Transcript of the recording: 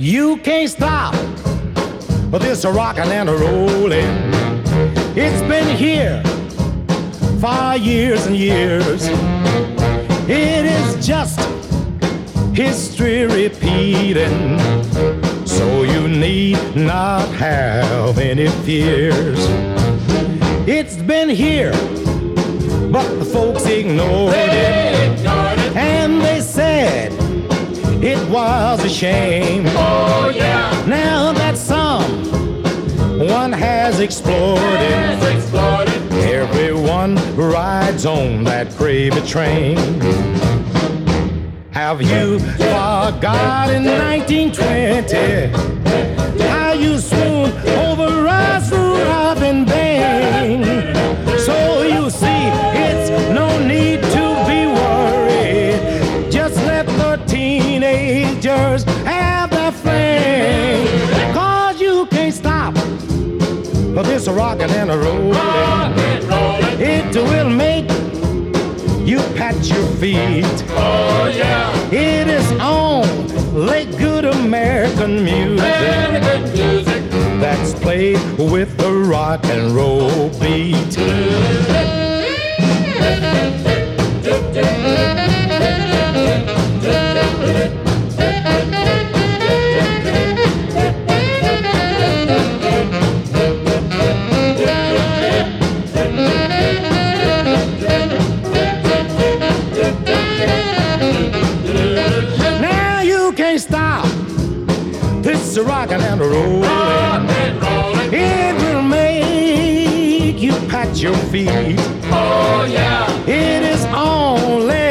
You can't stop this rockin' and rollin'. It's been here for years and years. It is just history repeating, so you need not have any fears. It's been here, but the folks ignored it, and they said it was a shame. Oh yeah. Now that someone has explored it, everyone rides on that gravy train. Have you forgotten 1920? How you swooned over us, Robin Bang? So you see, it's no need to be worried. Just let the teenagers have their fling. 'Cause you can't stop this rockin' and a rollin'. It will make you pat your feet. Oh yeah. It is only good American music that's played with the rock and roll beat. Now you can't stop this rockin' and rollin'. It will make you pat your feet. Oh yeah. It is only